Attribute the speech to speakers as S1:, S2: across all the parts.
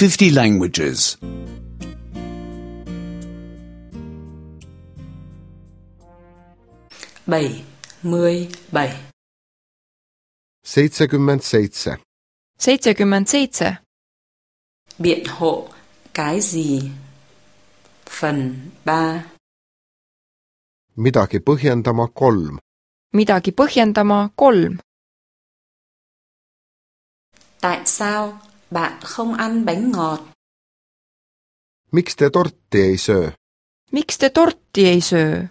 S1: 50 languages.
S2: 77.
S3: 77.
S4: 77.
S2: Biện hộ cái gì? Phần 3.
S3: Midagi põhjendama 3.
S4: Midagi põhjendama 3.
S2: Tại sao bạn không ăn bánh ngọt?
S3: Miks te torti ei söö?
S4: Miks te torti ei söö?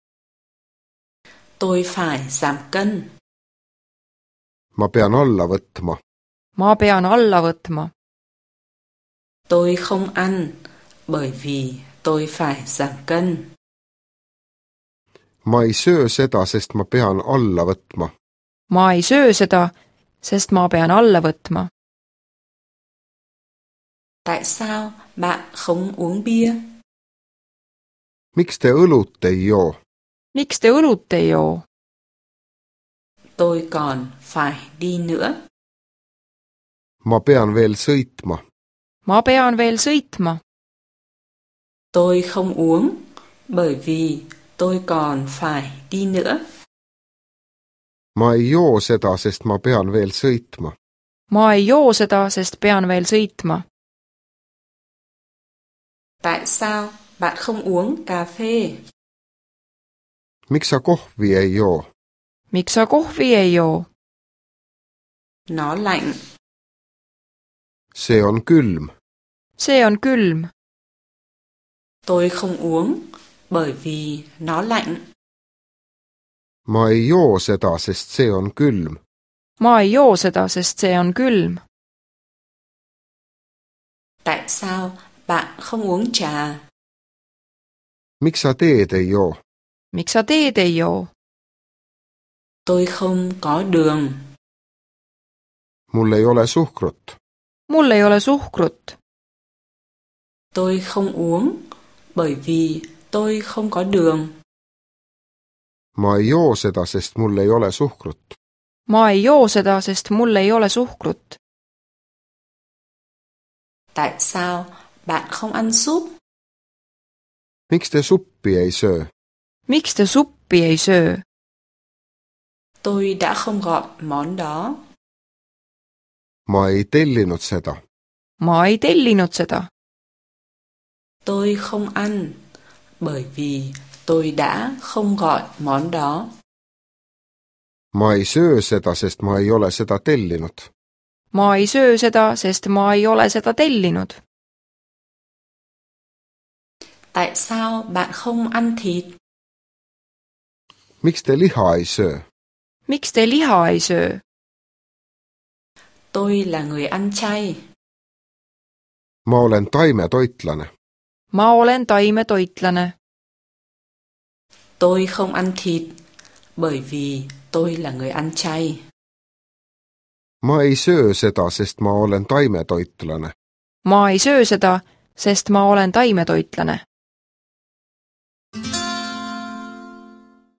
S2: Tôi phải giảm cân.
S3: Ma pean alla võtma.
S4: Ma pean alla võtma.
S2: Tôi không ăn bởi vì tôi phải giảm cân.
S3: Ma ei söö seda, sest ma pean alla võtma.
S4: Ma ei söö seda, sest ma pean alla võtma.
S2: Tại sao bạn không uống bia?
S3: Miks te õlut ei joo?
S4: Miks te õlut ei joo?
S2: Tôi còn phải đi nữa.
S3: Ma pean veel sõitma.
S4: Ma pean veel sõitma.
S2: Tôi không uống bởi vì tôi còn phải đi nữa.
S3: Ma ei joo seda, sest ma pean veel sõitma.
S4: Ma ei joo seda, sest pean veel sõitma.
S2: Tại sao bạn không uống cà phê?
S3: Miks sa kohvi ei joo?
S4: Miks sa kohvi ei joo?
S2: Nó lạnh.
S3: See on külm.
S4: See on külm.
S2: Tôi không uống bởi vì nó lạnh.
S3: Ma ei joo seda, sest see on külm.
S4: Ma ei joo seda, sest see on külm.
S2: Tại sao bạn không uống trà?
S3: Miks sa teed ei joo?
S4: Miks sa teed ei joo?
S2: Tôi không có đường.
S3: Mul ei ole suhkrut.
S4: Mul ei ole suhkrut.
S2: Tôi không uống bởi vì tôi không có đường.
S3: Ma ei joo seda, sest mul ei ole suhkrut.
S4: Ma ei joo seda, sest mul ei ole suhkrut.
S2: Tại sao bạn không ăn súp?
S3: Miks te suppi ei söö?
S4: Miks te suppi ei söö?
S2: Tôi đã không gọi món đó.
S3: Ma ei tellinud seda.
S4: Ma ei tellinud seda.
S2: Tôi không ăn bởi vì tôi đã không gọi món đó.
S3: Ma ei söö seda, sest ma ei ole seda tellinud.
S4: Ma ei söö seda, sest ma ei ole seda tellinud.
S2: Tại sao bạn không ăn thịt?
S3: Miks te liha ei söö?
S4: Miks te liha ei söö?
S2: Tôi là người ăn chay.
S3: Ma olen taimetoitlane.
S4: Ma olen taimetoitlane.
S2: Tôi không ăn thịt bởi vì tôi là người ăn chay.
S3: Ma ei söö seda, sest ma olen taimetoitlane.
S4: Ma ei söö seda, sest ma olen taimetoitlane.